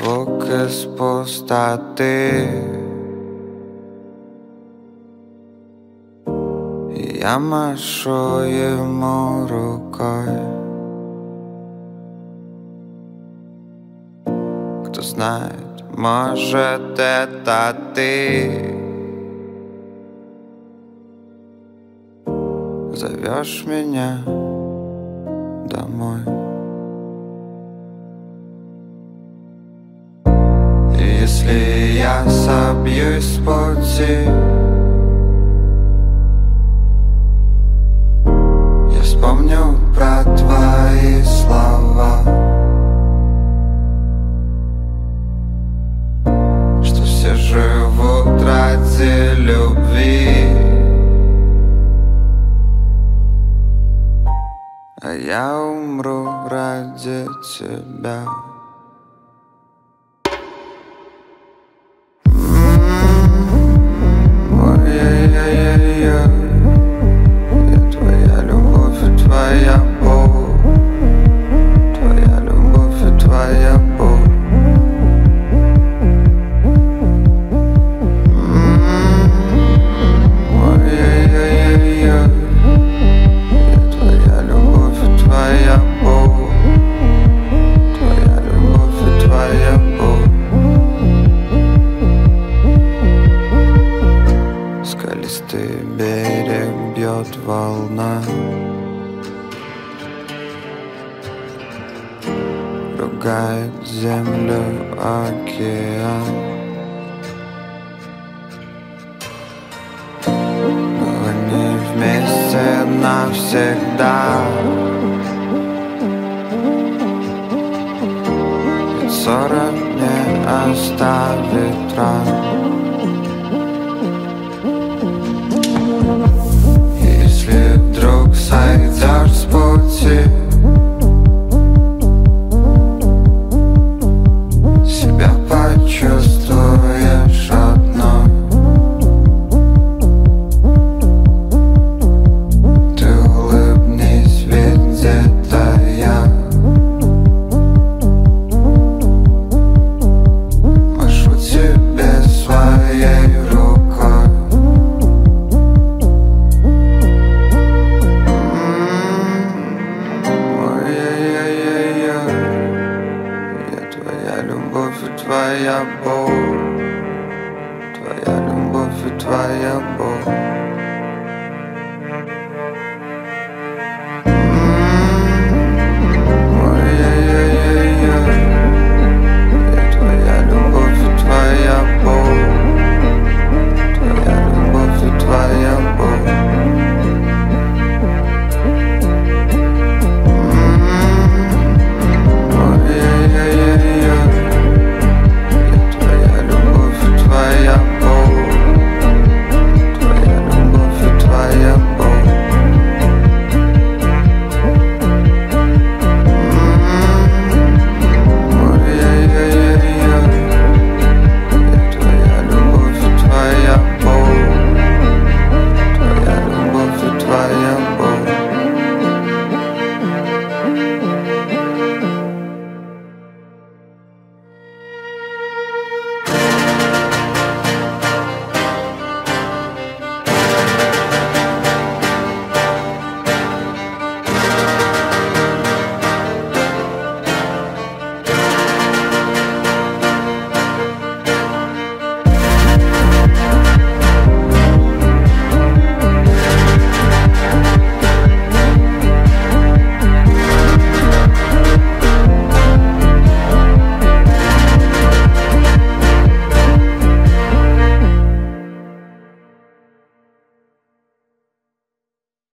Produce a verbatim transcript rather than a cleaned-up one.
звук из пустоты. И я машу ему рукой. Кто знает, может, это ты зовешь меня домой. И если я собьюсь с пути, я вспомню про твои слова, что все живут ради любви, а я умру ради тебя. Ой-ой-ой-ой-ой, я твоя любовь и твоя боль, твоя любовь и твоя боль. Ой-ой-ой-ой-ой, я твоя любовь и твоя боль, твоя любовь и твоя боль. Скалистый берег бьет волна, ругает землю океан. Но они вместе навсегда, ведь ссора не оставит ран. Если вдруг сойдешь с пути, себя почувствуешь одной. Ты улыбнись, ведь это я машу тебе своей рукой. Ой-ой-ой-ой-ой, я твоя любовь и твоя боль, твоя любовь и твоя боль.